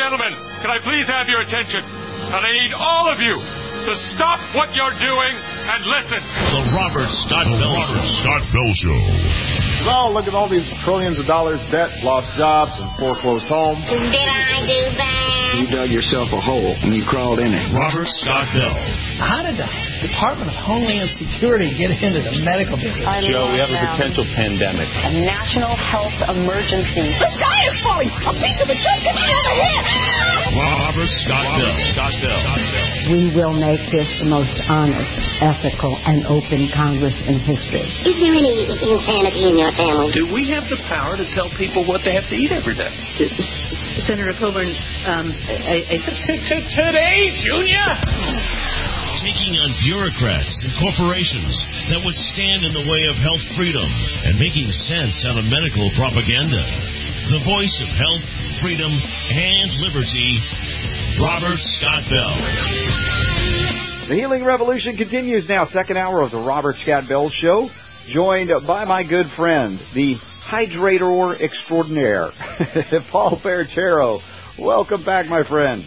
gentlemen, can I please have your attention? And I need all of you to stop what you're doing and listen. The Robert Scott Bell Show. Oh, look at all these trillions of dollars debt, lost jobs, and foreclosed homes. Did I do that? You dug yourself a hole and you crawled in it. Robert Scott Bell. How did the Department of Homeland Security get into the medical business? Joe, we have a potential pandemic. A national health emergency. The sky is falling! A piece of it just hit me on the head! Robert Scott Bell. We will make this the most honest, ethical, and open Congress in history. Is there any insanity in your family? Do we have the power to tell people what they have to eat every day? Senator Coburn, Today, Junior! Taking on bureaucrats and corporations that would stand in the way of health freedom and making sense out of medical propaganda. The voice of health, freedom, and liberty, Robert Scott Bell. The Healing Revolution continues now. Second hour of the Robert Scott Bell Show. Joined by my good friend, the hydrator extraordinaire, Paul Perchero. Welcome back, my friend.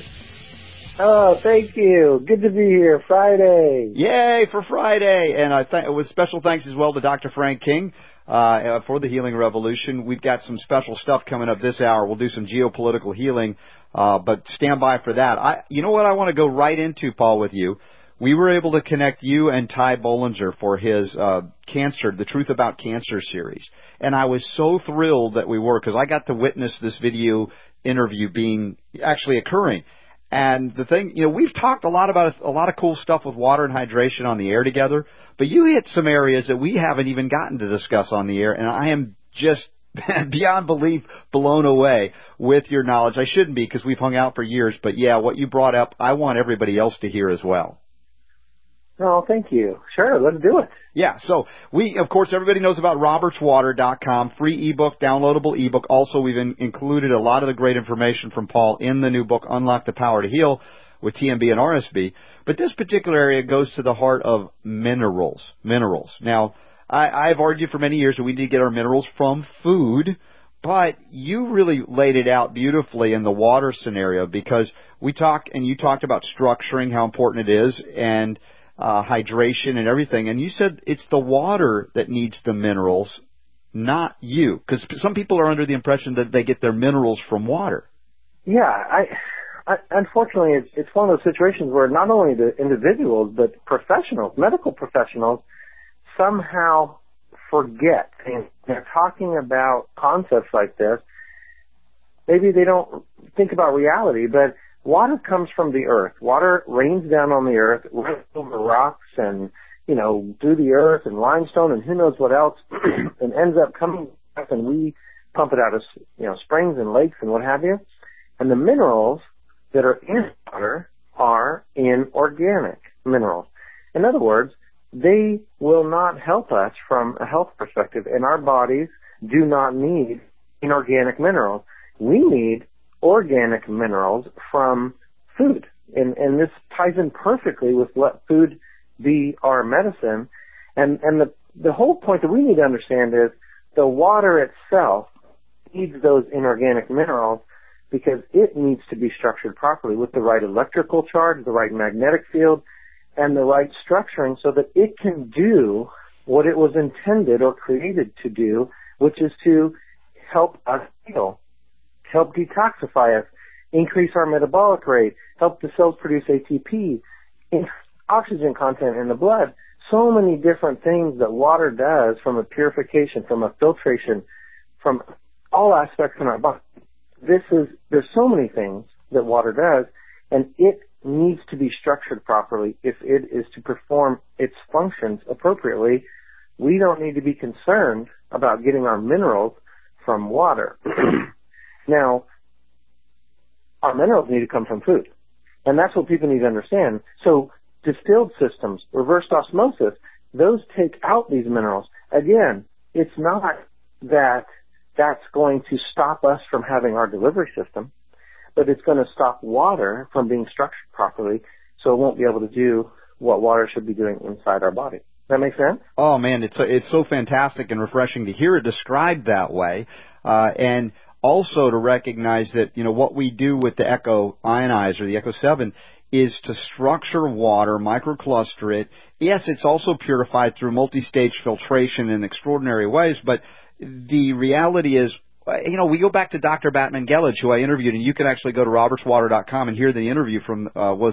Oh, thank you. Good to be here. Friday. Yay for Friday. And with special thanks as well to Dr. Frank King for the Healing Revolution. We've got some special stuff coming up this hour. We'll do some geopolitical healing, but stand by for that. You know what I want to go right into, Paul, with you? We were able to connect you and Ty Bollinger for his cancer, the Truth About Cancer series. And I was so thrilled that we were, because I got to witness this video interview actually occurring. And the thing, we've talked a lot about a lot of cool stuff with water and hydration on the air together, but you hit some areas that we haven't even gotten to discuss on the air, and I am just beyond belief blown away with your knowledge. I shouldn't be, because we've hung out for years, but yeah, what you brought up, I want everybody else to hear as well. Oh, thank you. Sure, let's do it. Yeah, so of course, everybody knows about robertswater.com, free ebook, downloadable ebook. Also, we've included a lot of the great information from Paul in the new book, Unlock the Power to Heal, with TMB and RSB. But this particular area goes to the heart of minerals. Now, I've argued for many years that we need to get our minerals from food, but you really laid it out beautifully in the water scenario, because you talked about structuring, how important it is, and hydration and everything, and you said it's the water that needs the minerals, not you, because some people are under the impression that they get their minerals from water. Yeah, I unfortunately, it's one of those situations where not only the individuals, but professionals, medical professionals, somehow forget. And they're talking about concepts like this. Maybe they don't think about reality, but water comes from the earth. Water rains down on the earth, runs over rocks and, through the earth and limestone and who knows what else, and ends up coming back, and we pump it out of, springs and lakes and what have you. And the minerals that are in water are inorganic minerals. In other words, they will not help us from a health perspective, and our bodies do not need inorganic minerals. We need organic minerals from food. And this ties in perfectly with let food be our medicine. And the whole point that we need to understand is the water itself needs those inorganic minerals because it needs to be structured properly with the right electrical charge, the right magnetic field, and the right structuring so that it can do what it was intended or created to do, which is to help us heal, help detoxify us, increase our metabolic rate, help the cells produce ATP, increase oxygen content in the blood. So many different things that water does, from a purification, from a filtration, from all aspects in our body. There's so many things that water does, and it needs to be structured properly if it is to perform its functions appropriately. We don't need to be concerned about getting our minerals from water. Now, our minerals need to come from food, and that's what people need to understand. So distilled systems, reversed osmosis, those take out these minerals. Again, it's not that that's going to stop us from having our delivery system, but it's going to stop water from being structured properly, so it won't be able to do what water should be doing inside our body. That make sense? Oh, man, it's so fantastic and refreshing to hear it described that way. And also to recognize that, what we do with the Echo Ionize or the Echo 7 is to structure water, microcluster it. Yes, it's also purified through multi-stage filtration in extraordinary ways, but the reality is, we go back to Dr. Batman Gelage, who I interviewed, and you can actually go to robertswater.com and hear the interview from,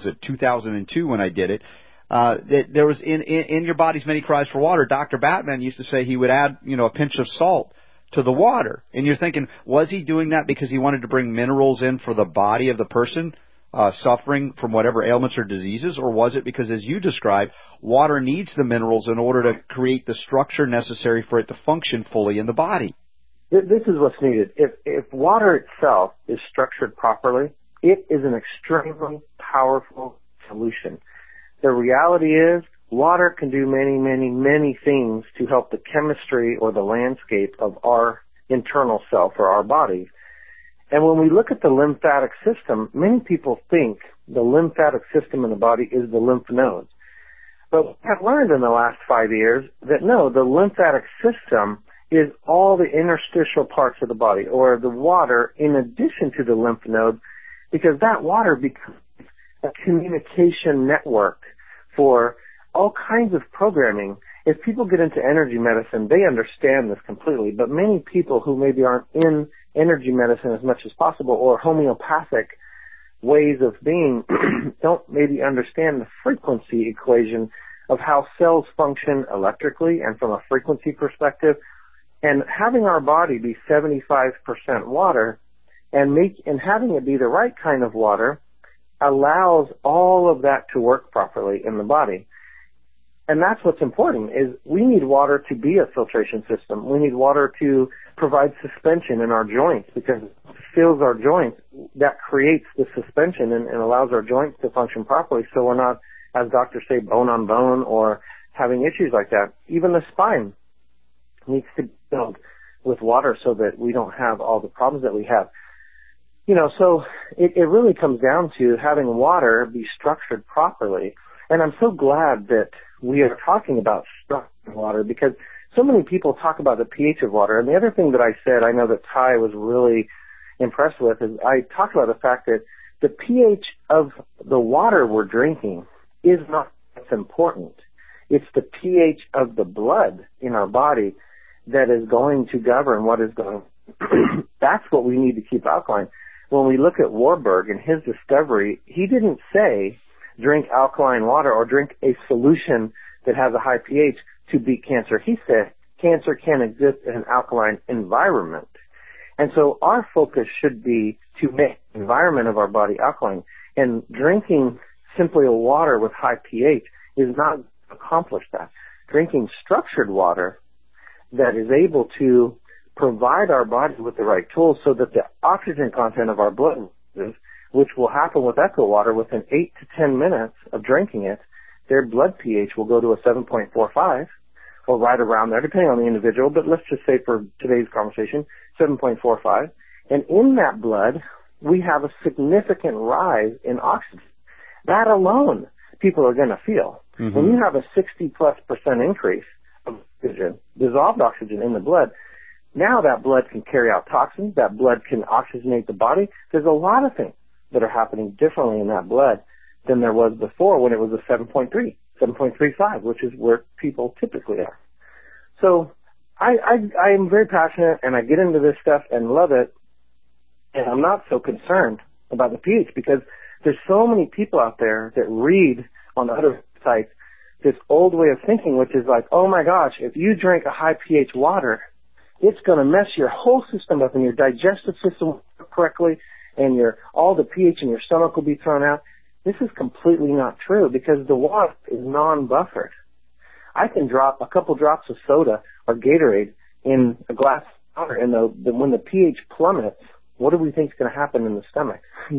2002 when I did it. That there was in Your Body's Many Cries for Water, Dr. Batman used to say he would add, a pinch of salt to the water. And you're thinking, was he doing that because he wanted to bring minerals in for the body of the person suffering from whatever ailments or diseases, or was it because, as you described, water needs the minerals in order to create the structure necessary for it to function fully in the body? This is what's needed. If water itself is structured properly, it is an extremely powerful solution. The reality is, water can do many, many, many things to help the chemistry or the landscape of our internal self or our bodies. And when we look at the lymphatic system, many people think the lymphatic system in the body is the lymph nodes. But we have learned in the last 5 years that no, the lymphatic system is all the interstitial parts of the body, or the water in addition to the lymph nodes, because that water becomes a communication network for all kinds of programming. If people get into energy medicine, they understand this completely, but many people who maybe aren't in energy medicine as much as possible, or homeopathic ways of being, don't maybe understand the frequency equation of how cells function electrically and from a frequency perspective. And having our body be 75% water and having it be the right kind of water allows all of that to work properly in the body. And that's what's important, is we need water to be a filtration system. We need water to provide suspension in our joints, because it fills our joints. That creates the suspension and allows our joints to function properly, so we're not, as doctors say, bone on bone or having issues like that. Even the spine needs to be filled with water so that we don't have all the problems that we have. So it really comes down to having water be structured properly. And I'm so glad that we are talking about structured water, because so many people talk about the pH of water. And the other thing that I said, I know that Ty was really impressed with, is I talked about the fact that the pH of the water we're drinking is not what's important. It's the pH of the blood in our body that is going to govern what is going on. That's what we need to keep alkaline. When we look at Warburg and his discovery, he didn't say drink alkaline water or drink a solution that has a high pH to beat cancer. He said cancer can exist in an alkaline environment. And so our focus should be to make the environment of our body alkaline. And drinking simply a water with high pH is not going to accomplish that. Drinking structured water that is able to provide our body with the right tools so that the oxygen content of our blood, which will happen with Echo water within 8 to 10 minutes of drinking it, their blood pH will go to a 7.45 or right around there, depending on the individual, but let's just say for today's conversation, 7.45. And in that blood, we have a significant rise in oxygen. That alone, people are going to feel. Mm-hmm. When you have a 60+% increase of oxygen, dissolved oxygen in the blood, now that blood can carry out toxins, that blood can oxygenate the body. There's a lot of things that are happening differently in that blood than there was before when it was a 7.3, 7.35, which is where people typically are. So I am very passionate, and I get into this stuff and love it, and I'm not so concerned about the pH, because there's so many people out there that read on other sites this old way of thinking, which is like, oh my gosh, if you drink a high pH water, it's going to mess your whole system up, and your digestive system will work correctly, and all the pH in your stomach will be thrown out. This is completely not true, because the water is non-buffered. I can drop a couple drops of soda or Gatorade in a glass of water, and when the pH plummets, what do we think is going to happen in the stomach?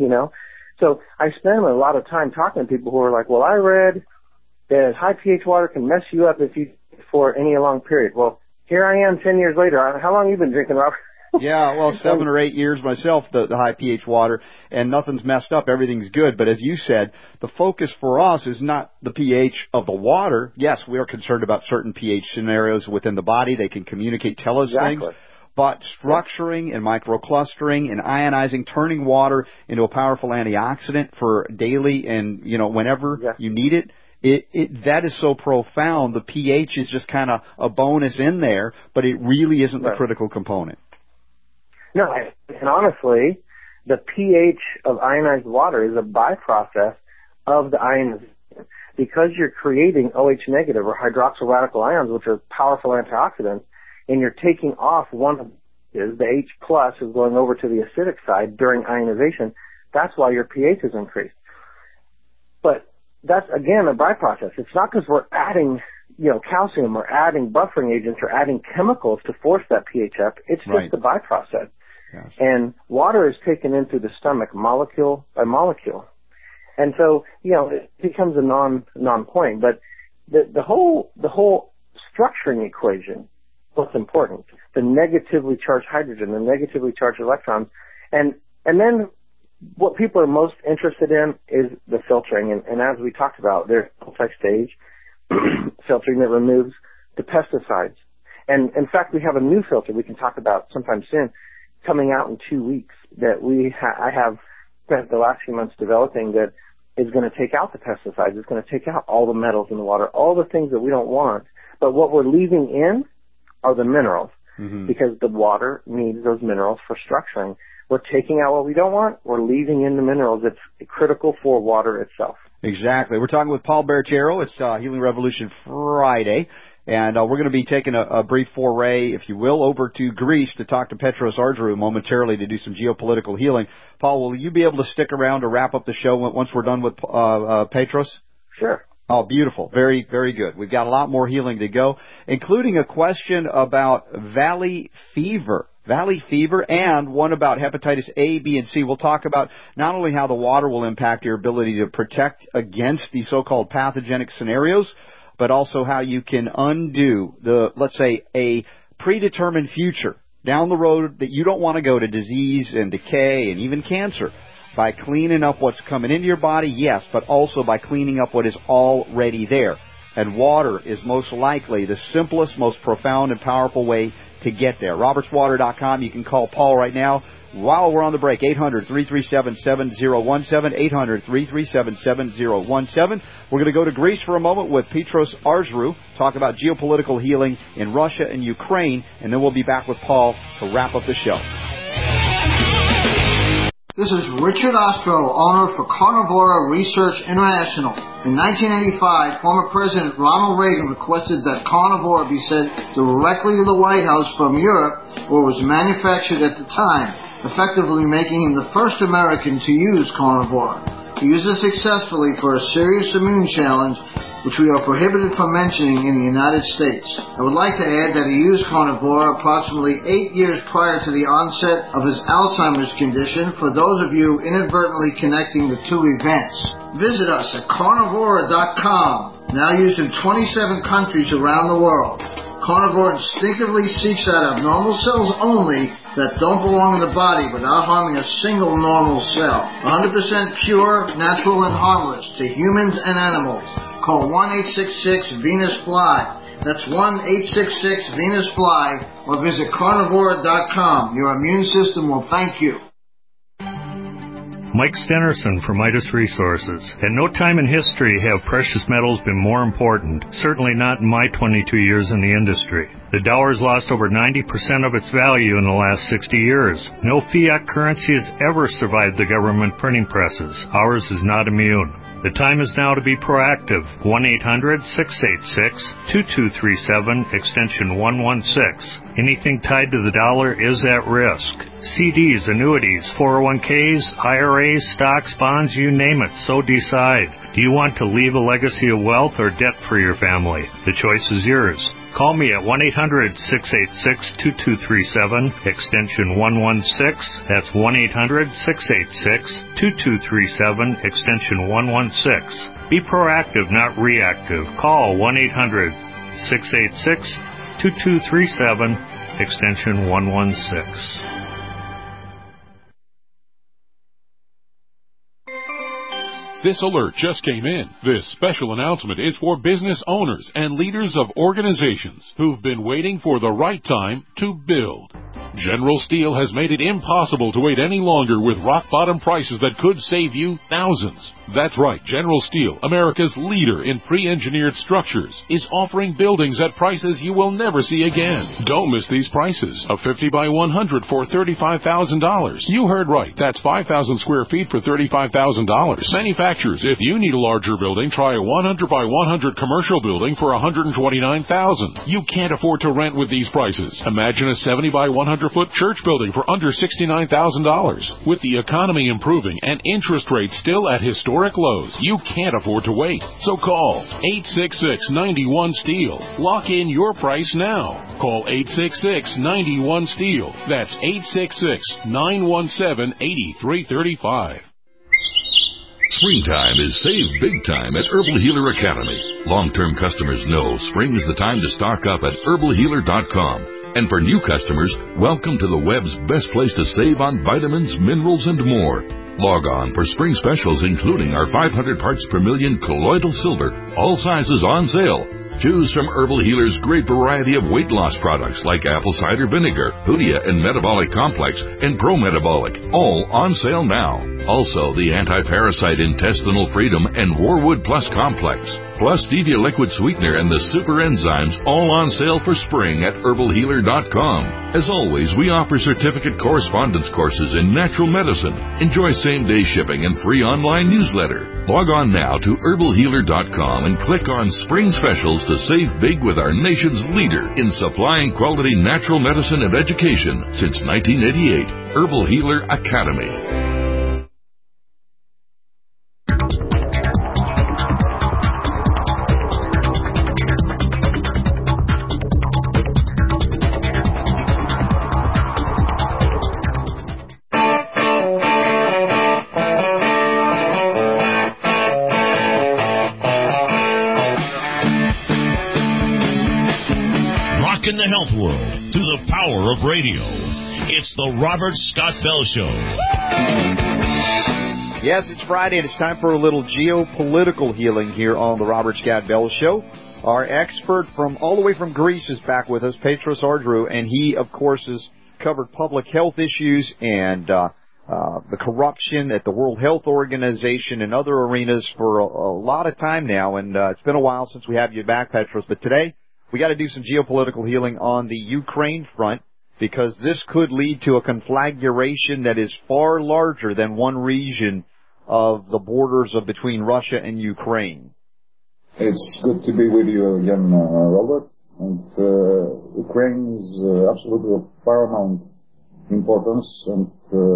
So I spend a lot of time talking to people who are like, well, I read that high pH water can mess you up if you for any long period. Well, here I am 10 years later. How long have you been drinking, Robert? Yeah, well, 7 or 8 years myself, the high pH water, and nothing's messed up. Everything's good. But as you said, the focus for us is not the pH of the water. Yes, we are concerned about certain pH scenarios within the body. They can communicate, tell us things. but structuring and microclustering and ionizing, turning water into a powerful antioxidant for daily and, whenever you need it. That is so profound. The pH is just kind of a bonus in there, but it really isn't the critical component. No, and honestly, the pH of ionized water is a byprocess of the ionization. Because you're creating OH negative or hydroxyl radical ions, which are powerful antioxidants, and you're taking off one of the H plus is going over to the acidic side during ionization, that's why your pH is increased. But that's, again, a byprocess. It's not because we're adding, calcium or adding buffering agents or adding chemicals to force that pH up. It's just a byprocess. Yes. And water is taken into the stomach molecule by molecule. And so, it becomes a non-point. But the whole structuring equation, what's important, the negatively charged hydrogen, the negatively charged electrons, and then what people are most interested in is the filtering. And as we talked about, there's multi-stage filtering that removes the pesticides. And in fact, we have a new filter we can talk about sometime soon, coming out in 2 weeks, that I have spent the last few months developing, that is going to take out the pesticides. It's going to take out all the metals in the water, all the things that we don't want. But what we're leaving in are the minerals, because the water needs those minerals for structuring. We're taking out what we don't want. We're leaving in the minerals. It's critical for water itself. Exactly. We're talking with Paul Berchero. It's Healing Revolution Friday. And we're going to be taking a brief foray, if you will, over to Greece to talk to Petros Argyru momentarily to do some geopolitical healing. Paul, will you be able to stick around to wrap up the show once we're done with Petros? Sure. Oh, beautiful. Very, very good. We've got a lot more healing to go, including a question about valley fever, and one about hepatitis A, B, and C. We'll talk about not only how the water will impact your ability to protect against these so-called pathogenic scenarios, but also how you can undo let's say, a predetermined future down the road that you don't want to go to, disease and decay and even cancer, by cleaning up what's coming into your body, yes, but also by cleaning up what is already there. And water is most likely the simplest, most profound, and powerful way to get there. RobertsWater.com. You can call Paul right now while we're on the break. 800-337-7017. 800-337-7017. We're going to go to Greece for a moment with Petros Argyru, talk about geopolitical healing in Russia and Ukraine, and then we'll be back with Paul to wrap up the show. This is Richard Ostro, owner for Carnivora Research International. In 1985, former President Ronald Reagan requested that Carnivora be sent directly to the White House from Europe, where it was manufactured at the time, effectively making him the first American to use Carnivora. He used it successfully for a serious immune challenge, which we are prohibited from mentioning in the United States. I would like to add that he used Carnivora approximately 8 years prior to the onset of his Alzheimer's condition, for those of you inadvertently connecting the two events. Visit us at Carnivora.com, now used in 27 countries around the world. Carnivora instinctively seeks out abnormal cells only that don't belong in the body without harming a single normal cell. 100% pure, natural, and harmless to humans and animals. Call 1-866-VENUS-FLY. That's 1-866-VENUS-FLY, or visit Carnivora.com. Your immune system will thank you. Mike Stenerson from Midas Resources. At no time in history have precious metals been more important, certainly not in my 22 years in the industry. The dollar has lost over 90% of its value in the last 60 years. No fiat currency has ever survived the government printing presses. Ours is not immune. The time is now to be proactive. 1-800-686-2237, extension 116. Anything tied to the dollar is at risk. CDs, annuities, 401ks, IRAs, stocks, bonds, you name it, so decide. Do you want to leave a legacy of wealth or debt for your family? The choice is yours. Call me at 1-800-686-2237, extension 116. That's 1-800-686-2237, extension 116. Be proactive, not reactive. Call 1-800-686-2237, extension 116. This alert just came in. This special announcement is for business owners and leaders of organizations who've been waiting for the right time to build. General Steel has made it impossible to wait any longer with rock-bottom prices that could save you thousands. That's right, General Steel, America's leader in pre-engineered structures, is offering buildings at prices you will never see again. Don't miss these prices. A 50 by 100 for $35,000. You heard right. That's 5,000 square feet for $35,000. Manufacturers, if you need a larger building, try a 100 by 100 commercial building for $129,000. You can't afford to rent with these prices. Imagine a 70 by 100-foot church building for under $69,000. With the economy improving and interest rates still at historic lows, you can't afford to wait. So call 866-91-STEEL. Lock in your price now. Call 866-91-STEEL. That's 866-917-8335. Springtime is save big time at Herbal Healer Academy. Long-term customers know spring is the time to stock up at herbalhealer.com. And for new customers, welcome to the web's best place to save on vitamins, minerals, and more. Log on for spring specials, including our 500 parts per million colloidal silver, all sizes on sale. Choose from Herbal Healer's great variety of weight loss products like apple cider vinegar, Hoodia and Metabolic Complex, and Pro Metabolic, all on sale now. Also, the Anti-Parasite Intestinal Freedom and Warwood Plus Complex, plus Stevia Liquid Sweetener and the Super Enzymes, all on sale for spring at herbalhealer.com. As always, we offer certificate correspondence courses in natural medicine. Enjoy same-day shipping and free online newsletter. Log on now to herbalhealer.com and click on Spring Specials to save big with our nation's leader in supplying quality natural medicine and education since 1988, Herbal Healer Academy. In the health world through the power of radio. It's the Robert Scott Bell Show. Yes, it's Friday, and it's time for a little geopolitical healing here on the Robert Scott Bell Show. Our expert from all the way from Greece is back with us, Petros Ardrou, and he, of course, has covered public health issues and the corruption at the World Health Organization and other arenas for a lot of time now, and it's been a while since we have you back, Petros, but today we got to do some geopolitical healing on the Ukraine front, because this could lead to a conflagration that is far larger than one region of the borders of between Russia and Ukraine. It's good to be with you again, Robert. And Ukraine is absolutely of paramount importance, and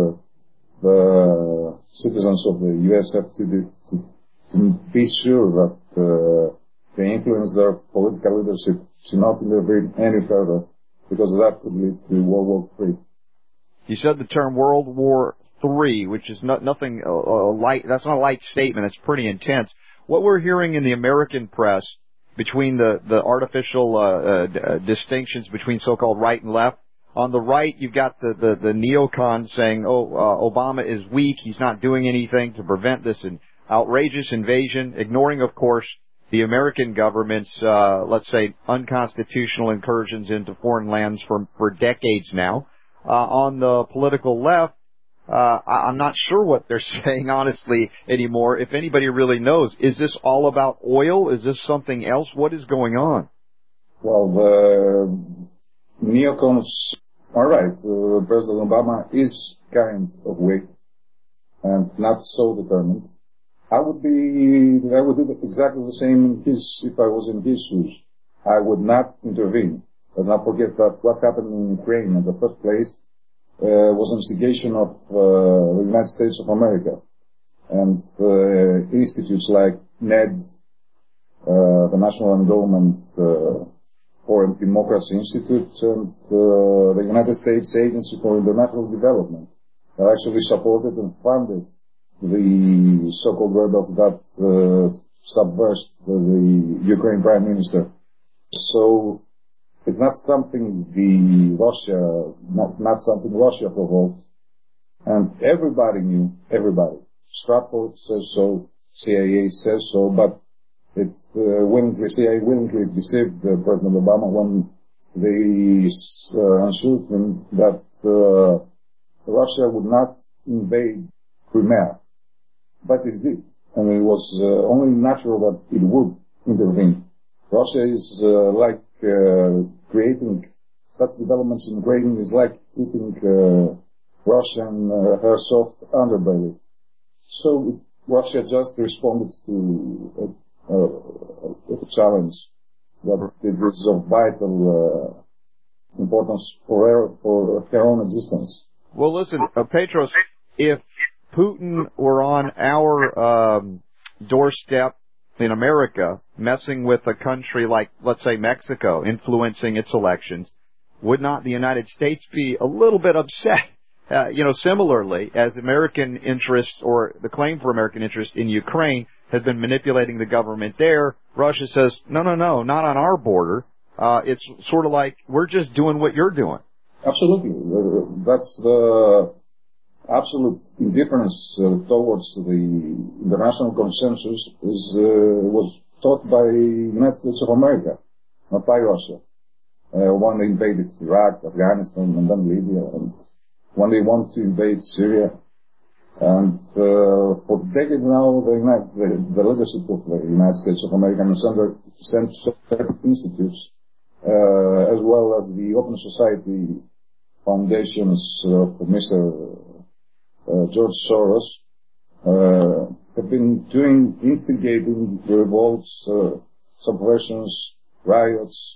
the citizens of the U.S. have to be sure that they influence their political leadership to not intervene any further, because that could lead to World War III. You said the term World War III, which is nothing light. That's not a light statement. It's pretty intense. What we're hearing in the American press between the artificial distinctions between so-called right and left. On the right, you've got the neocons saying, Obama is weak. He's not doing anything to prevent this outrageous invasion, ignoring, of course, the American government's, let's say, unconstitutional incursions into foreign lands for decades now. On the political left, I'm not sure what they're saying, honestly, anymore, if anybody really knows. Is this all about oil? Is this something else? What is going on? Well, the neocons are right. President Obama is kind of weak and not so determined. I would do exactly the same if I was in his shoes. I would not intervene. Let's not forget that what happened in Ukraine in the first place was instigation of the United States of America, and institutes like NED, the National Endowment for Democracy Institute, and the United States Agency for International Development that actually supported and funded the so-called rebels that subversed the Ukraine Prime Minister. So it's not something not something Russia provoked, and everybody knew. Stratford says so, CIA says so, but CIA willingly deceived President Obama when they assured him that Russia would not invade Crimea, but it did, and it was only natural that it would intervene. Russia is creating such developments in Ukraine is like eating Russian her soft underbelly. So Russia just responded to a challenge that it is of vital importance for her own existence. Well, listen, Petros, if Putin were on our doorstep in America, messing with a country like, let's say, Mexico, influencing its elections, would not the United States be a little bit upset? Similarly, as American interest or the claim for American interest in Ukraine has been manipulating the government there, Russia says, no, not on our border. It's sort of like we're just doing what you're doing. Absolutely. That's the absolute indifference towards the international consensus was taught by the United States of America, not by Russia. When they invaded Iraq, Afghanistan, and then Libya, and when they want to invade Syria. And for decades now, the leadership of the United States of America and Center Institutes, as well as the Open Society foundations of Mr. George Soros, have been instigating revolts, subversions, riots,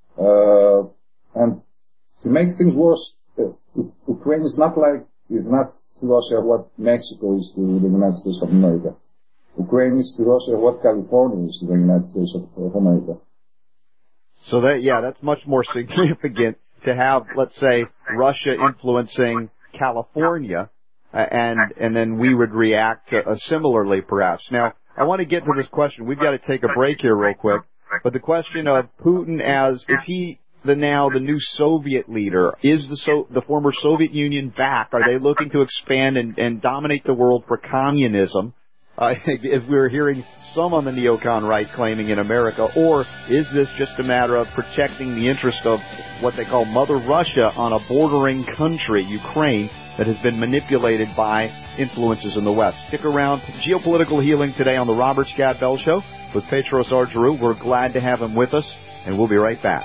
and to make things worse, Ukraine is not to Russia what Mexico is to the United States of America. Ukraine is to Russia what California is to the United States of America. So that's much more significant to have, let's say, Russia influencing California, and then we would react similarly, perhaps. Now, I want to get to this question. We've got to take a break here real quick. But the question of Putin is he the new Soviet leader? Is the former Soviet Union back? Are they looking to expand and dominate the world for communism, as we were hearing some on the neocon right claiming in America? Or is this just a matter of protecting the interest of what they call Mother Russia on a bordering country, Ukraine, that has been manipulated by influences in the West? Stick around. Geopolitical Healing today on the Robert Scott Bell Show with Petros Argyru. We're glad to have him with us, and we'll be right back.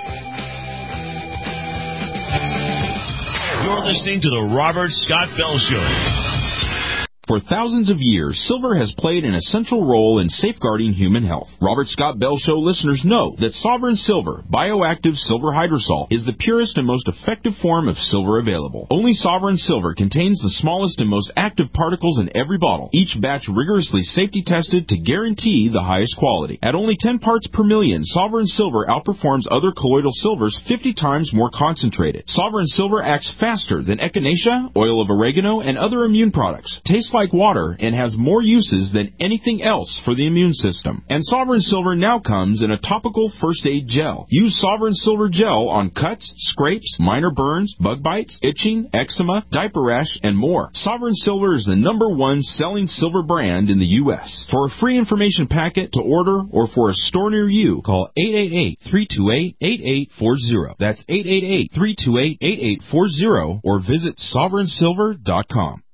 You're listening to the Robert Scott Bell Show. For thousands of years, silver has played an essential role in safeguarding human health. Robert Scott Bell Show listeners know that Sovereign Silver, bioactive silver hydrosol, is the purest and most effective form of silver available. Only Sovereign Silver contains the smallest and most active particles in every bottle, each batch rigorously safety tested to guarantee the highest quality. At only 10 parts per million, Sovereign Silver outperforms other colloidal silvers 50 times more concentrated. Sovereign Silver acts faster than echinacea, oil of oregano, and other immune products. Tastes like water and has more uses than anything else for the immune system. And Sovereign Silver now comes in a topical first aid gel. Use Sovereign Silver gel on cuts, scrapes, minor burns, bug bites, itching, eczema, diaper rash, and more. Sovereign Silver is the #1 selling silver brand in the U.S. For a free information packet to order or for a store near you, call 888-328-8840. That's 888-328-8840 or visit sovereignsilver.com.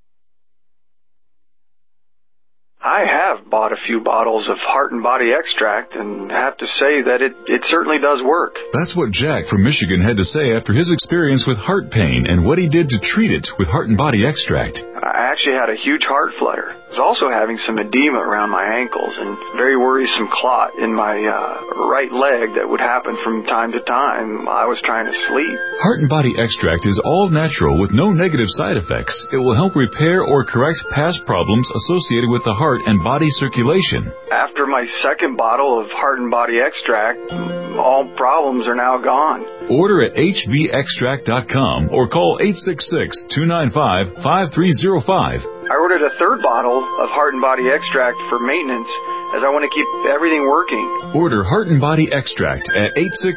I have bought a few bottles of Heart and Body Extract and have to say that it certainly does work. That's what Jack from Michigan had to say after his experience with heart pain and what he did to treat it with Heart and Body Extract. I actually had a huge heart flutter. I was also having some edema around my ankles and very worrisome clot in my right leg that would happen from time to time. I was trying to sleep. Heart and Body Extract is all natural with no negative side effects. It will help repair or correct past problems associated with the heart and body circulation. After my second bottle of Heart and Body Extract, all problems are now gone. Order at hbextract.com or call 866-295-5305. I ordered a third bottle of Heart and Body Extract for maintenance as I want to keep everything working. Order Heart and Body Extract at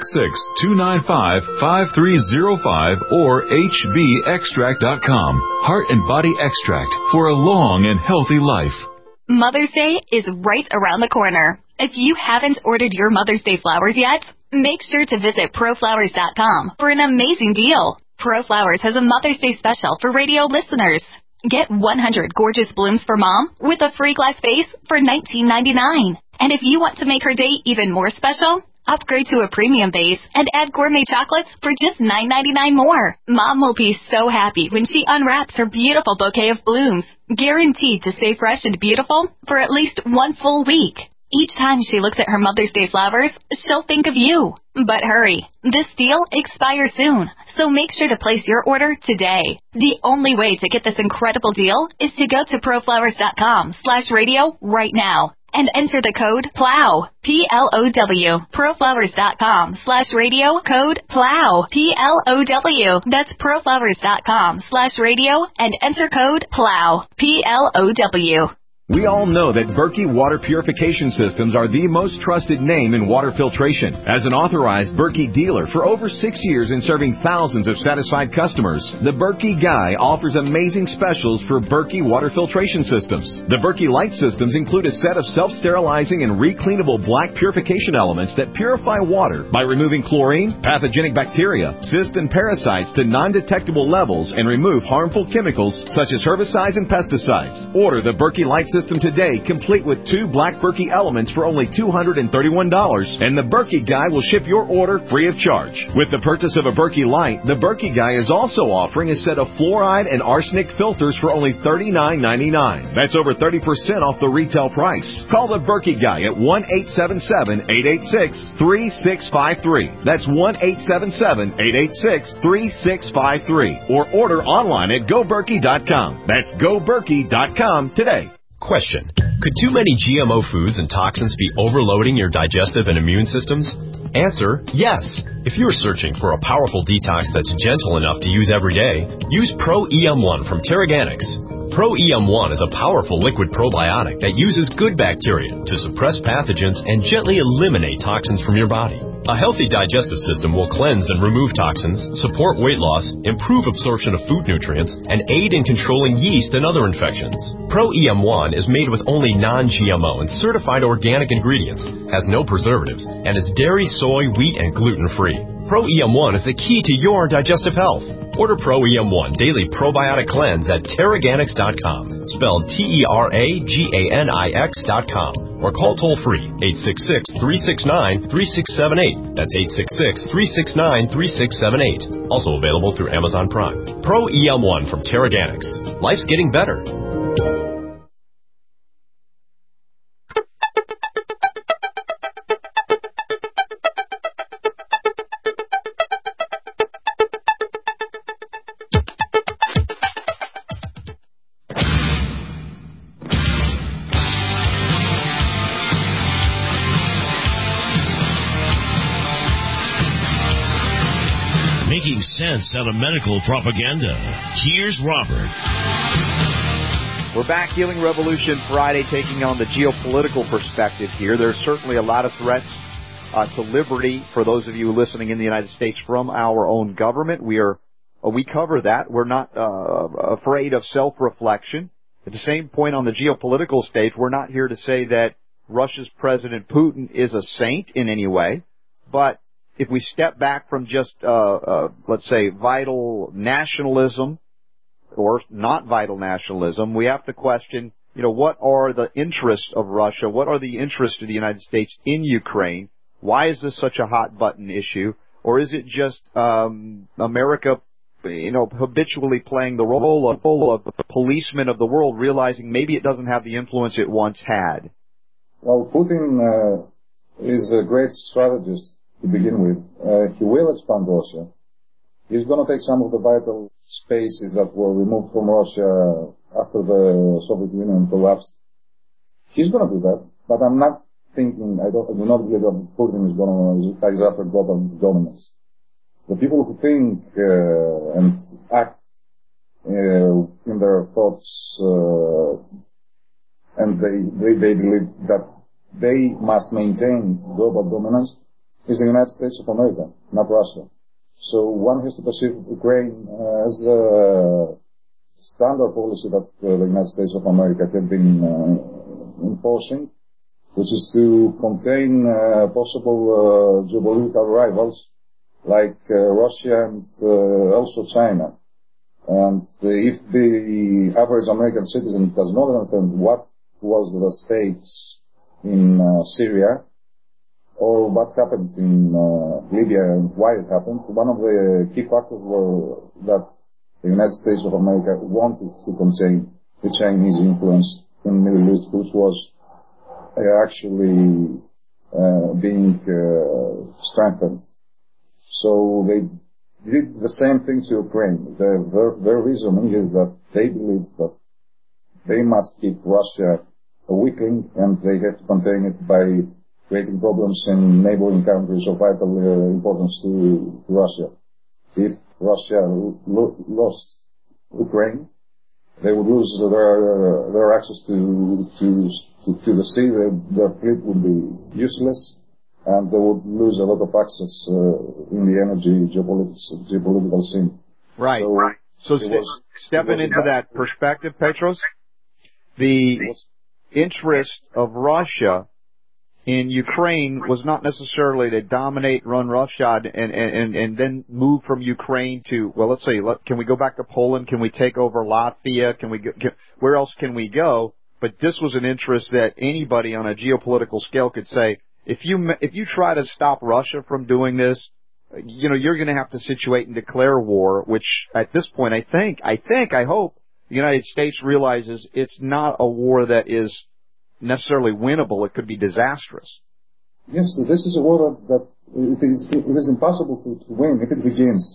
866-295-5305 or hbextract.com. Heart and Body Extract for a long and healthy life. Mother's Day is right around the corner. If you haven't ordered your Mother's Day flowers yet, make sure to visit proflowers.com for an amazing deal. ProFlowers has a Mother's Day special for radio listeners. Get 100 gorgeous blooms for Mom with a free glass vase for $19.99. And if you want to make her day even more special, upgrade to a premium vase and add gourmet chocolates for just $9.99 more. Mom will be so happy when she unwraps her beautiful bouquet of blooms, guaranteed to stay fresh and beautiful for at least one full week. Each time she looks at her Mother's Day flowers, she'll think of you. But hurry, this deal expires soon, so make sure to place your order today. The only way to get this incredible deal is to go to proflowers.com/radio right now and enter the code PLOW, P-L-O-W, proflowers.com/radio, code PLOW, P-L-O-W. That's proflowers.com/radio and enter code PLOW, P-L-O-W. We all know that Berkey Water Purification Systems are the most trusted name in water filtration. As an authorized Berkey dealer for over 6 years and serving thousands of satisfied customers, the Berkey Guy offers amazing specials for Berkey Water Filtration Systems. The Berkey Light Systems include a set of self-sterilizing and recleanable black purification elements that purify water by removing chlorine, pathogenic bacteria, cysts, and parasites to non-detectable levels and remove harmful chemicals such as herbicides and pesticides. Order the Berkey Light System today, complete with 2 black Berkey elements for only $231, and the Berkey Guy will ship your order free of charge. With the purchase of a Berkey Light, the Berkey Guy is also offering a set of fluoride and arsenic filters for only $39.99. That's over 30% off the retail price. Call the Berkey Guy at 1-877-886-3653. That's 1-877-886-3653. Or order online at GoBerkey.com. That's GoBerkey.com today. Question: could too many GMO foods and toxins be overloading your digestive and immune systems? Answer: yes. If you are searching for a powerful detox that's gentle enough to use every day, use Pro-EM1 from Terraganics. Pro-EM1 is a powerful liquid probiotic that uses good bacteria to suppress pathogens and gently eliminate toxins from your body. A healthy digestive system will cleanse and remove toxins, support weight loss, improve absorption of food nutrients, and aid in controlling yeast and other infections. Pro-EM1 is made with only non-GMO and certified organic ingredients, has no preservatives, and is dairy, soy, wheat, and gluten-free. Pro-EM1 is the key to your digestive health. Order Pro-EM1 Daily Probiotic Cleanse at Terraganics.com, spelled Terraganix.com, or call toll-free 866-369-3678. That's 866-369-3678. Also available through Amazon Prime. Pro-EM1 from Terraganics. Life's getting better. Making sense out of medical propaganda. Here's Robert. We're back, Healing Revolution Friday, taking on the geopolitical perspective here. There's certainly a lot of threats to liberty for those of you listening in the United States from our own government. We cover that. We're not afraid of self-reflection. At the same point on the geopolitical stage, we're not here to say that Russia's President Putin is a saint in any way, but if we step back from just, let's say, vital nationalism or not vital nationalism, we have to question, what are the interests of Russia? What are the interests of the United States in Ukraine? Why is this such a hot button issue? Or is it just America, habitually playing the role of policeman of the world, realizing maybe it doesn't have the influence it once had? Well, Putin is a great strategist to begin with. He will expand Russia. He's going to take some of the vital spaces that were removed from Russia after the Soviet Union collapsed. He's going to do that, but I'm not thinking, I do not believe that Putin is going to rise after global dominance. The people who think and act in their thoughts and they believe that they must maintain global dominance is the United States of America, not Russia. So one has to perceive Ukraine as a standard policy that the United States of America have been enforcing, which is to contain possible geopolitical rivals like Russia and also China. And if the average American citizen does not understand what was the stakes in Syria, or what happened in Libya and why it happened, one of the key factors were that the United States of America wanted to contain the Chinese influence in the Middle East, which was actually being strengthened. So they did the same thing to Ukraine. Their reasoning is that they believe that they must keep Russia a weakling and they have to contain it by creating problems in neighboring countries of vital importance to Russia. If Russia lost Ukraine, they would lose their access to the sea. Their fleet would be useless, and they would lose a lot of access in the energy geopolitical scene. Right. So stepping into that perspective, Petros, the interest of Russia in Ukraine was not necessarily to dominate, run roughshod, and then move from Ukraine to, well, let's say, can we go back to Poland? Can we take over Latvia? Where else can we go? But this was an interest that anybody on a geopolitical scale could say, if you try to stop Russia from doing this, you're going to have to situate and declare war, which at this point, I hope the United States realizes it's not a war that is necessarily winnable. It could be disastrous. Yes, this is a war that it is impossible to win if it begins.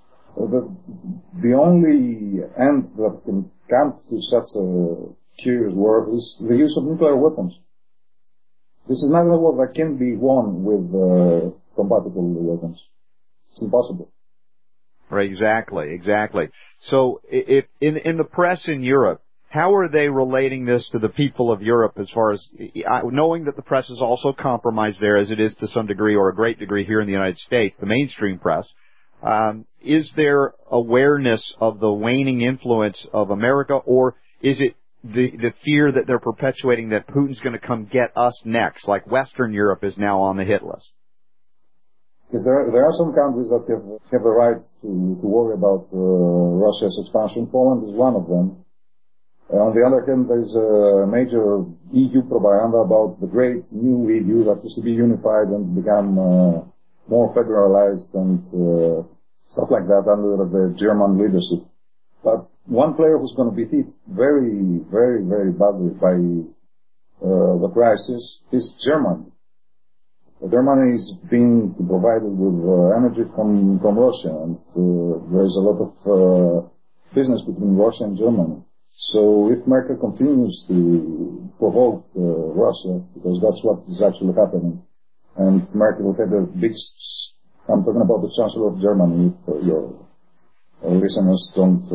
The only end that can come to such a curious war is the use of nuclear weapons. This is not a war that can be won with compatible weapons. It's impossible. Right, exactly. So if in the press in Europe, how are they relating this to the people of Europe as far as, knowing that the press is also compromised there as it is to some degree or a great degree here in the United States, the mainstream press, is there awareness of the waning influence of America, or is it the fear that they're perpetuating that Putin's going to come get us next, like Western Europe is now on the hit list? Because there are some countries that have the right to worry about Russia's expansion. Poland is one of them. On the other hand, there is a major EU propaganda about the great new EU that is to be unified and become more federalized and stuff like that under the German leadership. But one player who's going to be hit very, very, very badly by the crisis is Germany. Germany is being provided with energy from Russia, and there is a lot of business between Russia and Germany. So if Merkel continues to provoke Russia, because that's what is actually happening, and Merkel will have a big, I'm talking about the Chancellor of Germany, if your listeners don't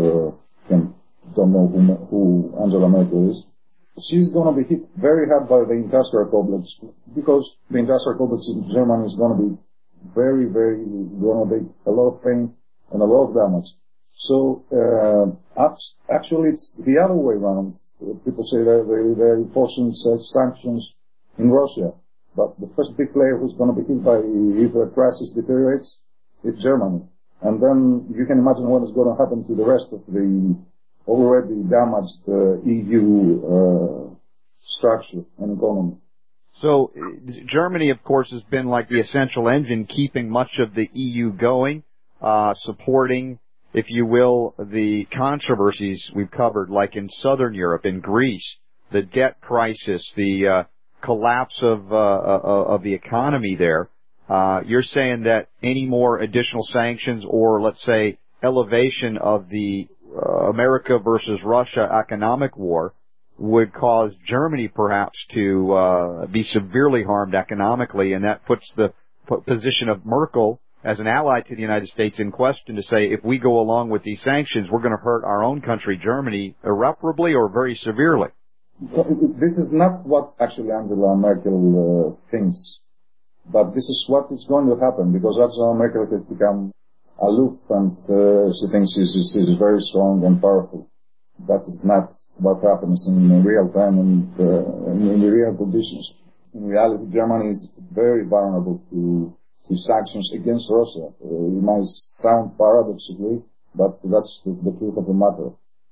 know who Angela Merkel is, she's going to be hit very hard by the industrial complex, because the industrial complex in Germany is going to be very, very, going to be a lot of pain and a lot of damage. So, actually it's the other way around. People say they're enforcing sanctions in Russia, but the first big player who's going to be hit by if the crisis deteriorates is Germany. And then you can imagine what is going to happen to the rest of the already damaged EU structure and economy. So Germany, of course, has been like the essential engine keeping much of the EU going, supporting, if you will, the controversies we've covered, like in Southern Europe, in Greece, the debt crisis, the collapse of the economy there. You're saying that any more additional sanctions or, let's say, elevation of the America versus Russia economic war would cause Germany perhaps to be severely harmed economically, and that puts the position of Merkel as an ally to the United States in question to say, if we go along with these sanctions, we're going to hurt our own country, Germany, irreparably or very severely. This is not what actually Angela Merkel thinks, but this is what is going to happen, because Angela Merkel has become aloof and she thinks she's very strong and powerful. That is not what happens in real time and in the real conditions. In reality, Germany is very vulnerable to to sanctions against Russia. It might sound paradoxically, but that's the truth of the matter.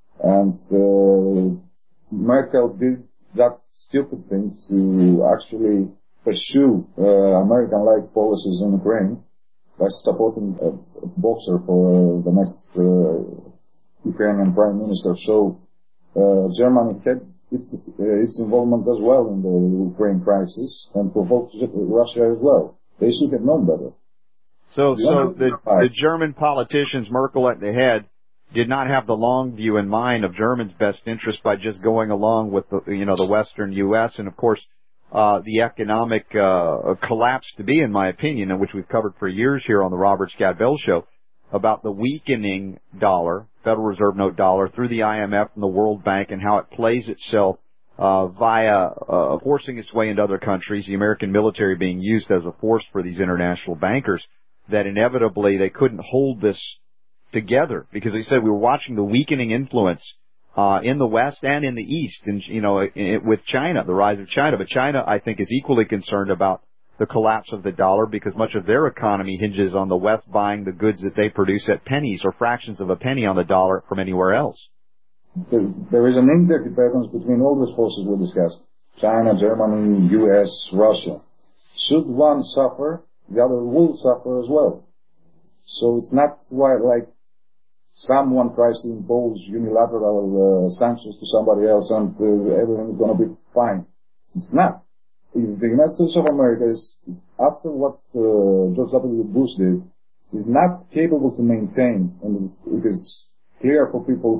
And Merkel did that stupid thing to actually pursue American-like policies in Ukraine by supporting a boxer for the next Ukrainian prime minister. So Germany had its involvement as well in the Ukraine crisis and provoked Russia as well. They should have known better. So the German politicians, Merkel at the head, did not have the long view in mind of Germany's best interest by just going along with the Western U.S. and of course the economic collapse to be, in my opinion, and which we've covered for years here on the Robert Scott Bell Show, about the weakening dollar, Federal Reserve note dollar, through the IMF and the World Bank, and how it plays itself via forcing its way into other countries, the American military being used as a force for these international bankers, that inevitably they couldn't hold this together, because they said we were watching the weakening influence in the West and in the East, and with China, the rise of China. But China, I think, is equally concerned about the collapse of the dollar, because much of their economy hinges on the West buying the goods that they produce at pennies or fractions of a penny on the dollar from anywhere else. There is an interdependence between all these forces we discussed: China, Germany, U.S., Russia. Should one suffer, the other will suffer as well. So it's not like someone tries to impose unilateral sanctions to somebody else and everything is going to be fine. It's not. If the United States of America is, after what George W. Bush did, is not capable to maintain, and it is clear for people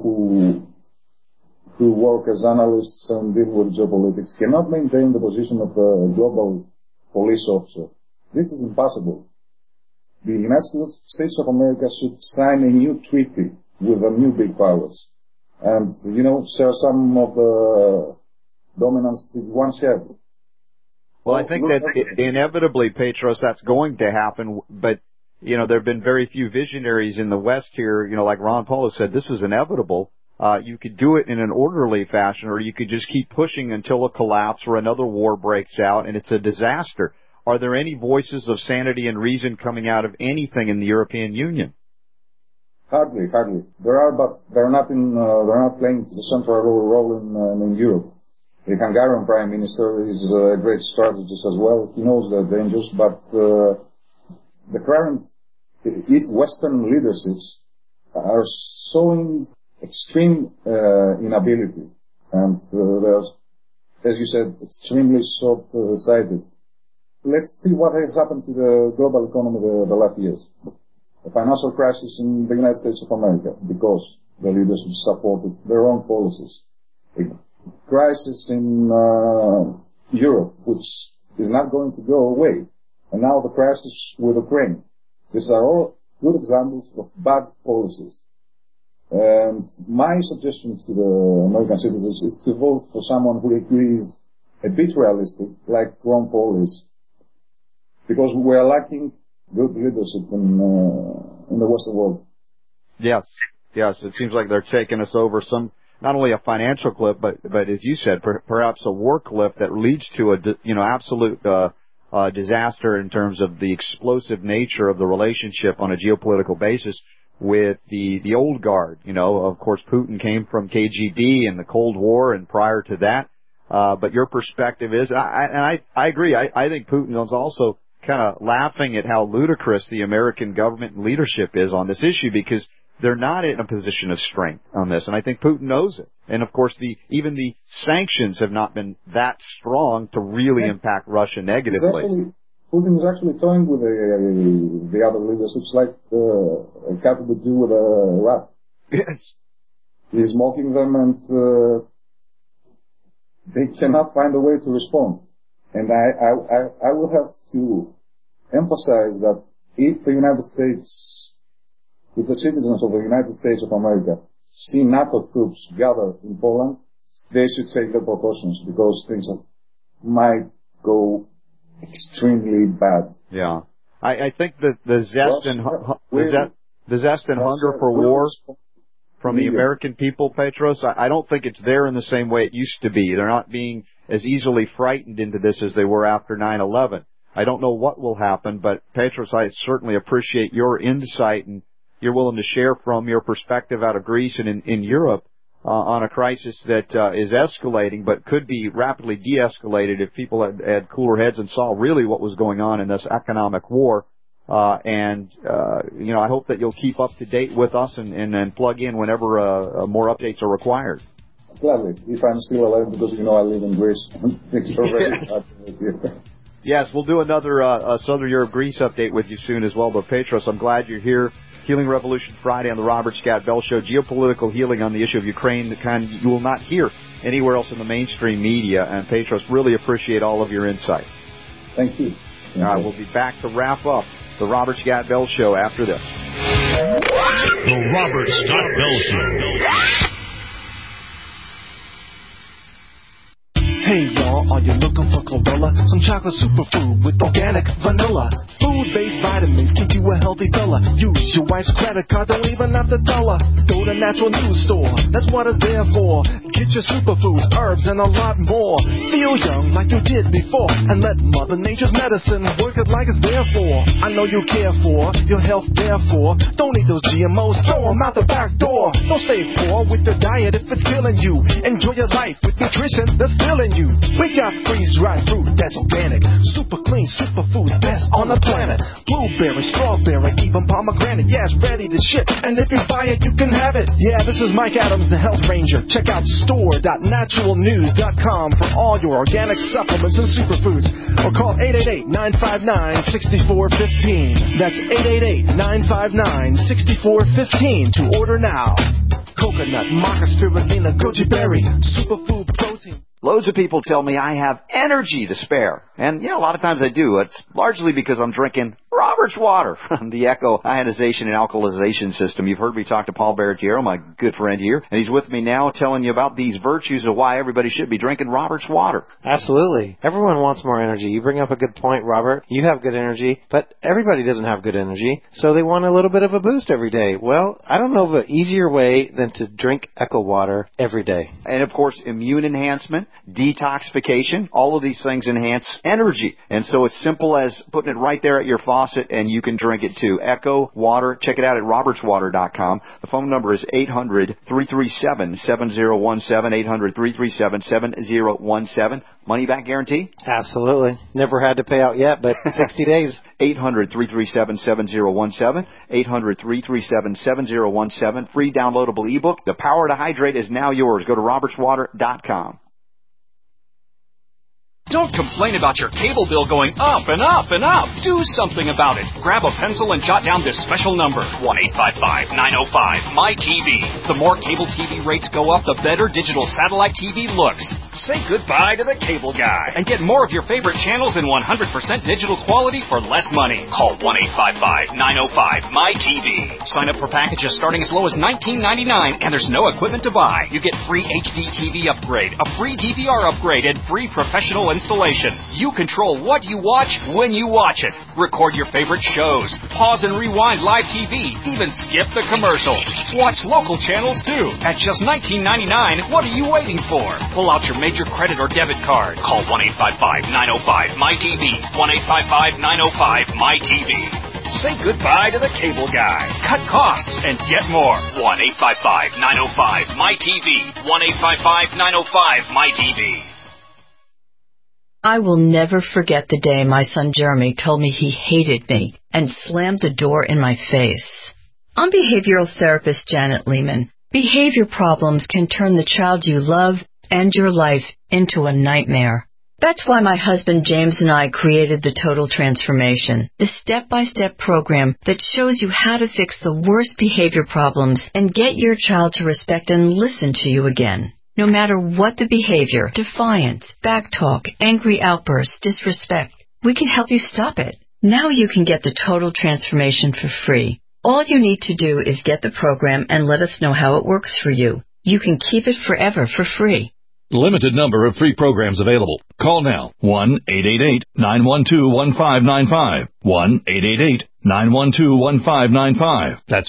who work as analysts and deal with geopolitics, cannot maintain the position of a global police officer. This is impossible. The United States of America should sign a new treaty with the new big powers and, share some of the dominance it once had. Well, I think that inevitably, Petros, that's going to happen, but, there have been very few visionaries in the West here, like Ron Paul has said, this is inevitable. You could do it in an orderly fashion, or you could just keep pushing until a collapse or another war breaks out and it's a disaster. Are there any voices of sanity and reason coming out of anything in the European Union? Hardly. There are, but they're not playing the central role in Europe. The Hungarian Prime Minister is a great strategist as well. He knows the dangers, but the current Western leaderships are showing extreme inability, and they're, as you said, extremely short-sighted. Let's see what has happened to the global economy the last years. A financial crisis in the United States of America because the leadership supported their own policies. A crisis in Europe, which is not going to go away. And now the crisis with Ukraine. These are all good examples of bad policies. And my suggestion to the American citizens is to vote for someone who is a bit realistic, like Ron Paul is. Because we are lacking good leadership in the Western world. Yes. It seems like they're taking us over not only a financial cliff, but as you said, perhaps a war cliff that leads to absolute disaster in terms of the explosive nature of the relationship on a geopolitical basis with the old guard. Of course, Putin came from KGB in the Cold War and prior to that. But your perspective is, I agree. I think Putin is also kind of laughing at how ludicrous the American government and leadership is on this issue, because they're not in a position of strength on this, and I think Putin knows it. And of course, even the sanctions have not been that strong to really impact Russia negatively. Putin is actually toying with the other leaderships like a cat would do with a rat. Yes. He's mocking them, and they cannot find a way to respond. And I will have to emphasize that if the United States, if the citizens of the United States of America see NATO troops gather in Poland, they should take the precautions, because things might go extremely bad. Yeah. I think that the zest and hunger for war from the American people, Petros, I don't think it's there in the same way it used to be. They're not being as easily frightened into this as they were after 9/11. I don't know what will happen, but Petros, I certainly appreciate your insight and you're willing to share from your perspective out of Greece and in Europe on a crisis that is escalating but could be rapidly de-escalated if people had cooler heads and saw really what was going on in this economic war. I hope that you'll keep up to date with us and plug in whenever more updates are required. Gladly, if I'm still alive, because I live in Greece. It's already hard with you. Yes, we'll do another Southern Europe Greece update with you soon as well. But Petros, I'm glad you're here. Healing Revolution Friday on the Robert Scott Bell Show. Geopolitical healing on the issue of Ukraine, the kind you will not hear anywhere else in the mainstream media. And Petros, really appreciate all of your insight. Thank you. We'll be back to wrap up the Robert Scott Bell Show after this. The Robert Scott Bell Show. Hey y'all, are you looking for chlorella? Some chocolate superfood with organic vanilla. Food-based vitamins keep you a healthy fella. Use your wife's credit card, don't even have to tell her. Go to Natural News Store, that's what it's there for. Get your superfoods, herbs, and a lot more. Feel young like you did before, and let Mother Nature's medicine work it like it's there for. I know you care for your health, therefore. Don't eat those GMOs, throw them out the back door. Don't stay poor with your diet if it's killing you. Enjoy your life with nutrition that's filling you. We got freeze-dried fruit that's organic, super clean, superfood, best on the planet. Blueberry, strawberry, even pomegranate, yeah, it's ready to ship. And if you buy it, you can have it. Yeah, this is Mike Adams, the Health Ranger. Check out store.naturalnews.com for all your organic supplements and superfoods. Or call 888-959-6415. That's 888-959-6415 to order now. Coconut, maca, spirulina, goji berry, superfood protein. Loads of people tell me I have energy to spare. And, a lot of times I do. It's largely because I'm drinking Robert's water from the Echo ionization and alkalization system. You've heard me talk to Paul Barrett-Giero, my good friend here, and he's with me now telling you about these virtues of why everybody should be drinking Robert's water. Absolutely. Everyone wants more energy. You bring up a good point, Robert. You have good energy, but everybody doesn't have good energy, so they want a little bit of a boost every day. Well, I don't know of an easier way than to drink Echo water every day. And, of course, immune enhancement, detoxification, all of these things enhance energy. And so it's simple as putting it right there at your faucet, and you can drink it too. Echo Water. Check it out at robertswater.com. The phone number is 800-337-7017, 800-337-7017. Money back guarantee? Absolutely. Never had to pay out yet, but 60 days. 800-337-7017, 800-337-7017. Free downloadable ebook. The Power to Hydrate is now yours. Go to robertswater.com. Don't complain about your cable bill going up and up and up. Do something about it. Grab a pencil and jot down this special number, 1-855-905-MY-TV. The more cable TV rates go up, the better digital satellite TV looks. Say goodbye to the cable guy and get more of your favorite channels in 100% digital quality for less money. Call 1-855-905-MY-TV. Sign up for packages starting as low as $19.99, and there's no equipment to buy. You get free HD TV upgrade, a free DVR upgrade, and free professional installation. You control what you watch when you watch it. Record your favorite shows. Pause and rewind live TV. Even skip the commercials. Watch local channels too. At just $19.99, what are you waiting for? Pull out your major credit or debit card. Call 1-855-905-MY-TV. 1-855-905-MY-TV. Say goodbye to the cable guy. Cut costs and get more. 1-855-905-MY-TV. 1-855-905-MY-TV. I will never forget the day my son Jeremy told me he hated me and slammed the door in my face. I'm behavioral therapist Janet Lehman. Behavior problems can turn the child you love and your life into a nightmare. That's why my husband James and I created the Total Transformation, the step-by-step program that shows you how to fix the worst behavior problems and get your child to respect and listen to you again. No matter what the behavior, defiance, backtalk, angry outbursts, disrespect, we can help you stop it. Now you can get the Total Transformation for free. All you need to do is get the program and let us know how it works for you. You can keep it forever for free. Limited number of free programs available. Call now. 1-888-912-1595. 1-888-912-1595. That's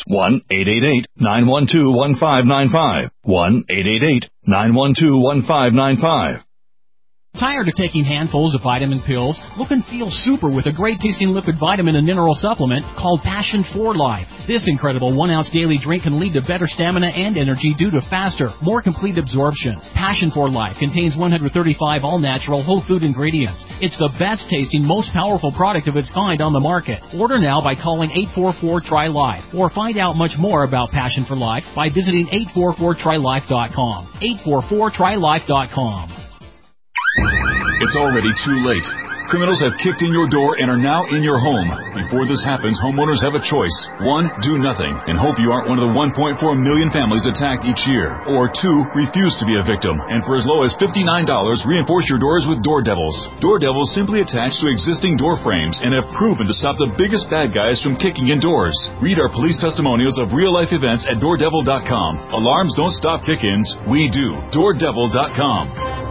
1-888-912-1595. 1-888-912-1595. Tired of taking handfuls of vitamin pills? Look and feel super with a great-tasting liquid vitamin and mineral supplement called Passion for Life. This incredible 1-ounce daily drink can lead to better stamina and energy due to faster, more complete absorption. Passion for Life contains 135 all-natural whole food ingredients. It's the best-tasting, most powerful product of its kind on the market. Order now by calling 844-TRY-LIFE or find out much more about Passion for Life by visiting 844trylife.com. 844trylife.com. It's already too late. Criminals have kicked in your door and are now in your home. Before this happens, homeowners have a choice. 1, do nothing and hope you aren't one of the 1.4 million families attacked each year. Or 2, refuse to be a victim. And for as low as $59, reinforce your doors with Door Devils. Door Devils simply attach to existing door frames and have proven to stop the biggest bad guys from kicking in doors. Read our police testimonials of real-life events at DoorDevil.com. Alarms don't stop kick-ins. We do. DoorDevil.com.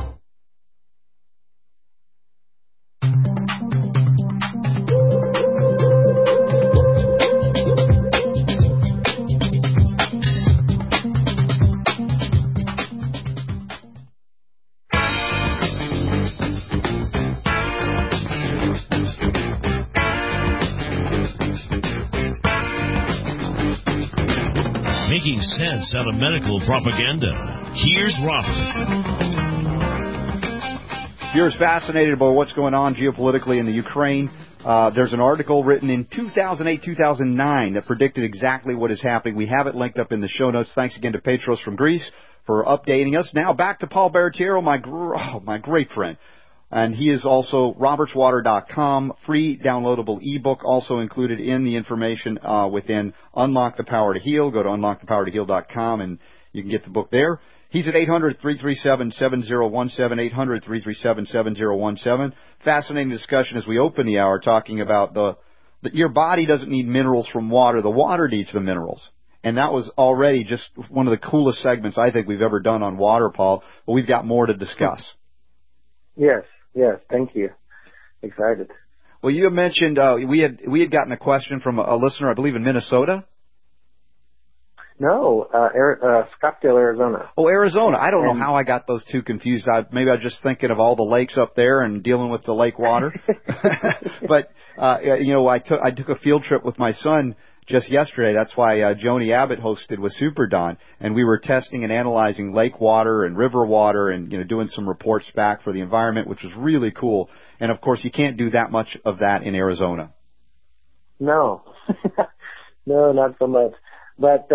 Making sense out of medical propaganda. Here's Robert. If you're as fascinated by what's going on geopolitically in the Ukraine, there's an article written in 2008-2009 that predicted exactly what is happening. We have it linked up in the show notes. Thanks again to Petros from Greece for updating us. Now back to Paul Baratiero, my great friend. And he is also robertswater.com, free downloadable ebook, also included in the information within Unlock the Power to Heal. Go to unlockthepowertoheal.com and you can get the book there. He's at 800-337-7017, 800-337-7017. Fascinating discussion as we open the hour talking about that your body doesn't need minerals from water. The water needs the minerals. And that was already just one of the coolest segments I think we've ever done on water, Paul. But we've got more to discuss. Yes, thank you. Excited. Well, you mentioned we had gotten a question from a listener, I believe, in Minnesota. No, Scottsdale, Arizona. Oh, Arizona. I don't know how I got those two confused. Maybe I was just thinking of all the lakes up there and dealing with the lake water. But I took a field trip with my son just yesterday. That's why Joni Abbott hosted with Super Don, and we were testing and analyzing lake water and river water and doing some reports back for the environment, which was really cool. And of course, you can't do that much of that in Arizona. No, no, not so much. But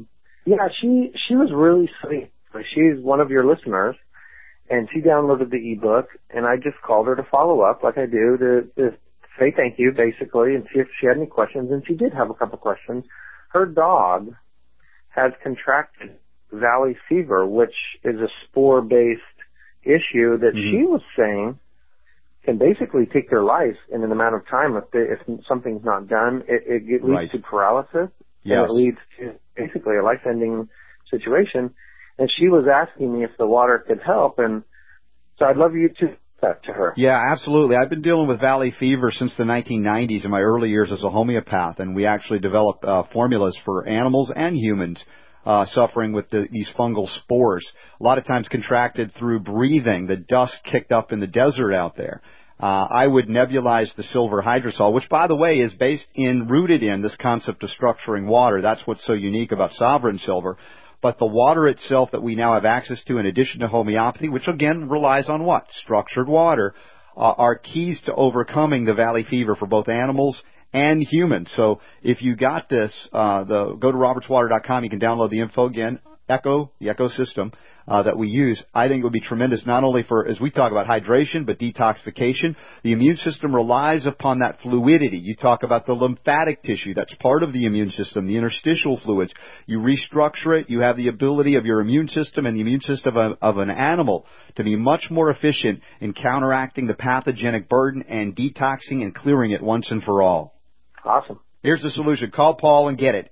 she was really sweet. She's one of your listeners, and she downloaded the ebook, and I just called her to follow up, like I do, to say thank you, basically, and see if she had any questions, and she did have a couple questions. Her dog has contracted valley fever, which is a spore-based issue that she was saying can basically take their life in an amount of time if something's not done. It leads to paralysis, and it leads to basically a life-ending situation. And she was asking me if the water could help, and so I'd love you to that to her. Yeah, absolutely. I've been dealing with valley fever since the 1990s in my early years as a homeopath, and we actually developed formulas for animals and humans suffering with these fungal spores, a lot of times contracted through breathing, the dust kicked up in the desert out there. I would nebulize the silver hydrosol, which, by the way, is rooted in this concept of structuring water. That's what's so unique about Sovereign Silver. But the water itself that we now have access to, in addition to homeopathy, which again relies on what? Structured water, are keys to overcoming the valley fever for both animals and humans. So if you got this, go to robertswater.com. You can download the info again. the Echo system that we use, I think it would be tremendous not only for, as we talk about hydration, but detoxification. The immune system relies upon that fluidity. You talk about the lymphatic tissue. That's part of the immune system, the interstitial fluids. You restructure it. You have the ability of your immune system and the immune system of an animal to be much more efficient in counteracting the pathogenic burden and detoxing and clearing it once and for all. Awesome. Here's the solution. Call Paul and get it.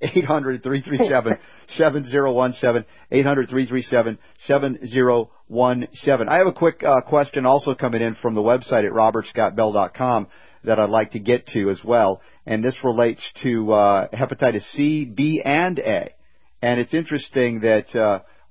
800-337-7017. 800-337-7017. I have a quick question also coming in from the website at robertscottbell.com that I'd like to get to as well. And this relates to hepatitis C, B, and A. And it's interesting that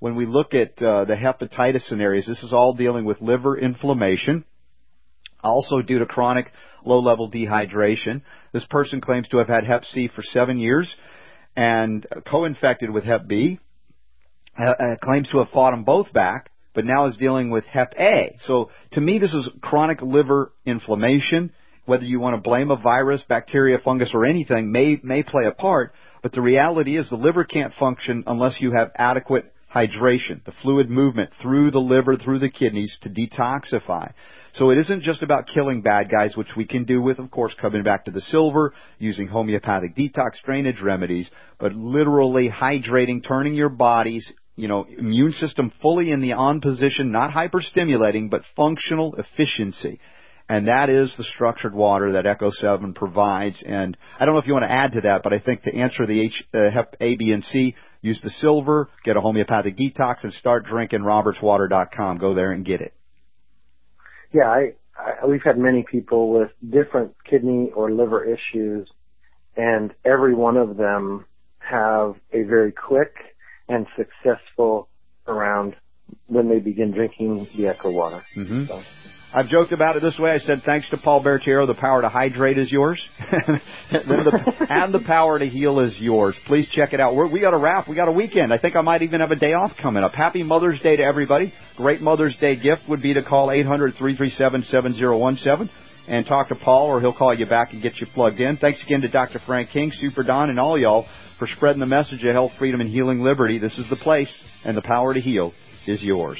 when we look at the hepatitis scenarios, this is all dealing with liver inflammation, also due to chronic low-level dehydration. This person claims to have had Hep C for 7 years and co-infected with Hep B, claims to have fought them both back, but now is dealing with Hep A. So to me, this is chronic liver inflammation. Whether you want to blame a virus, bacteria, fungus, or anything may play a part, but the reality is the liver can't function unless you have adequate hydration, the fluid movement through the liver, through the kidneys to detoxify. So it isn't just about killing bad guys, which we can do with, of course, coming back to the silver, using homeopathic detox drainage remedies, but literally hydrating, turning your body's immune system fully in the on position, not hyperstimulating, but functional efficiency. And that is the structured water that Echo 7 provides. And I don't know if you want to add to that, but I think to answer the Hep A, B, and C, use the silver, get a homeopathic detox, and start drinking robertswater.com. Go there and get it. Yeah, we've had many people with different kidney or liver issues, and every one of them have a very quick and successful around when they begin drinking the Echo water. Mm-hmm. So. I've joked about it this way. I said, thanks to Paul Bertiero, the power to hydrate is yours. and the power to heal is yours. Please check it out. We got a wrap. We got a weekend. I think I might even have a day off coming up. Happy Mother's Day to everybody. Great Mother's Day gift would be to call 800-337-7017 and talk to Paul, or he'll call you back and get you plugged in. Thanks again to Dr. Frank King, Super Don, and all y'all for spreading the message of health, freedom, and healing liberty. This is the place, and the power to heal is yours.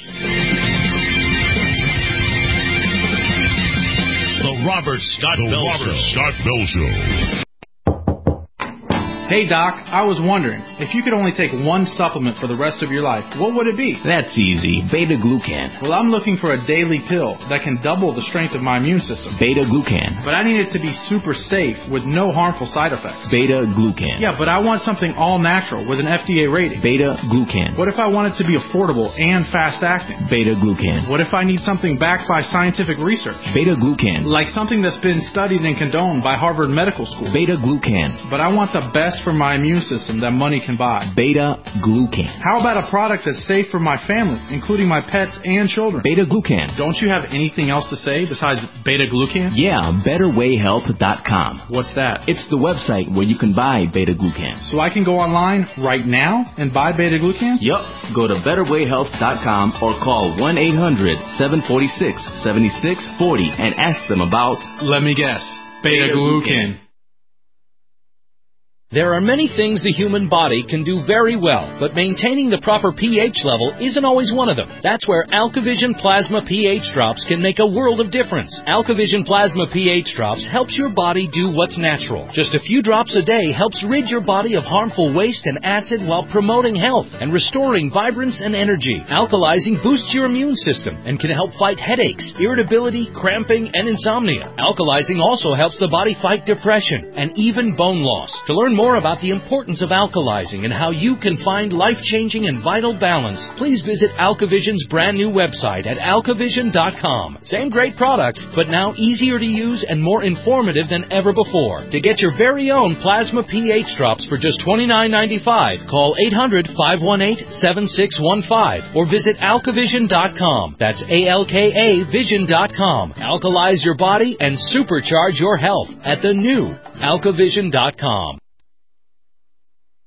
The Robert Scott Bell Show. Hey, Doc, I was wondering, if you could only take one supplement for the rest of your life, what would it be? That's easy. Beta-glucan. Well, I'm looking for a daily pill that can double the strength of my immune system. Beta-glucan. But I need it to be super safe with no harmful side effects. Beta-glucan. Yeah, but I want something all-natural with an FDA rating. Beta-glucan. What if I want it to be affordable and fast-acting? Beta-glucan. What if I need something backed by scientific research? Beta-glucan. Like something that's been studied and condoned by Harvard Medical School. Beta-glucan. But I want the best for my immune system that money can buy. Beta-glucan. How about a product that's safe for my family, including my pets and children? Beta-glucan. Don't you have anything else to say besides beta-glucan? Yeah, betterwayhealth.com. What's that? It's the website where you can buy beta-glucan. So I can go online right now and buy beta-glucan? Yup. Go to betterwayhealth.com or call 1-800-746-7640 and ask them about... Let me guess. Beta-glucan. There are many things the human body can do very well, but maintaining the proper pH level isn't always one of them. That's where AlkaVision Plasma pH Drops can make a world of difference. AlkaVision Plasma pH Drops helps your body do what's natural. Just a few drops a day helps rid your body of harmful waste and acid while promoting health and restoring vibrance and energy. Alkalizing boosts your immune system and can help fight headaches, irritability, cramping, and insomnia. Alkalizing also helps the body fight depression and even bone loss. To learn more about the importance of alkalizing and how you can find life-changing and vital balance, please visit AlkaVision's brand new website at alkavision.com. Same great products, but now easier to use and more informative than ever before. To get your very own Plasma pH Drops for just $29.95, call 800-518-7615 or visit alkavision.com. That's ALKA Vision.com. Alkalize your body and supercharge your health at the new alkavision.com.